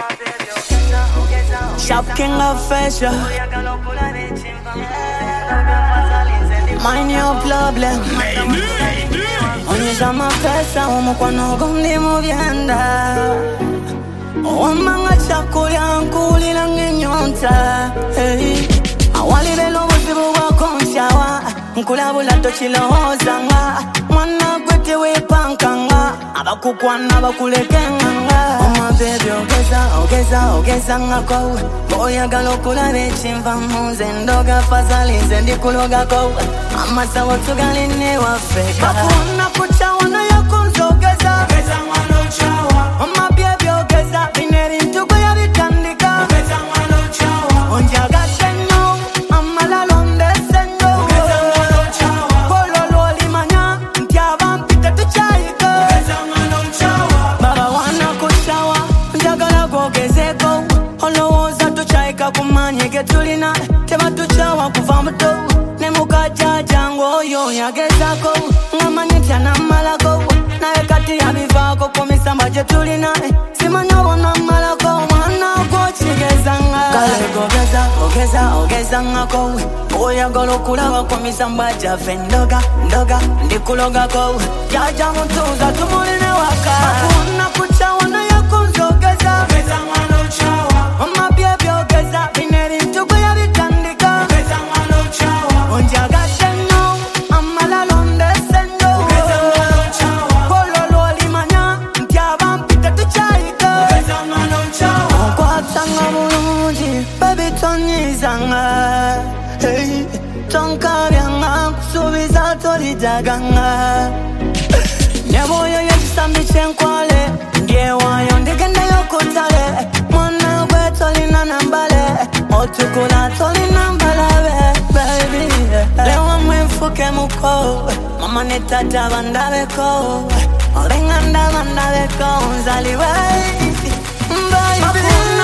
Shop king of fashion. Mind your problem. Onyesha mapesa umukwano gundi mubyenda. Wamanga chakula nkulira ngenyonta. Awali belo buzibu wakonchawa. Nkulabula tochilowozanga. Mwana kwete wepankanga. Abakukwana bakulekenganga. Oh my baby ogeza ngako. Oyagala okulaba ekimva munze ndoga fazalize ndikulogako. Amasawo tugaline waffe. Bakuwana kuchawana yakunzogeza. Ogeza mwana ochawa. Oh my baby ogeza bineri ntugo yabitandika. Ogeza mwana ochawa. Onjagase nnyo amalalo ndese nnyo. Ogeza mwana ochawa. Pololo olimanya nti abampite tukyayika. Ogeza mwana ochawa. Baba wana kuchawa njagala gwogezeko. Olowooza tukyayika kumanye ge tulina. Teba tuchawa kuva muto ne mukajaja ng'oyo yagezako. Ngamanyi tyanamalako naye kati yabivaako ku misamba gye tulina. Simanya wona malako mwana gw'okigezanga. Kale ogeza ngako. Oyagala okulaba ku misamba gyaffe ndoga ndikulogako. Jaja mutuuza tumuline waka. Bakuwana kuchawa naye kunzogeza. Ogeza mwana ochawa. Oh my baby ogeza bineri ntugo yabitandika. Ogeza mwana ochawa. Onjagase nnyo amalalo ndese nnyo. Ogeza mwana ochawa. Pololo olimanya nti abampite tukyayika. Ogeza mwana ochawa. Onkwatanga bulungi baby tonyizanga. Hey, tonkabyanga kusuubiza tolijaganga. Neboyo yekisambi kyenkwale ndyewayo ndigendeyo kutale. Mwana gwe tolina nambale otukula tolina mbalabe baby. Lewa mwenfuke muko mama ne tata bandabeko. Olenganda bandabeko nzaliwe baby.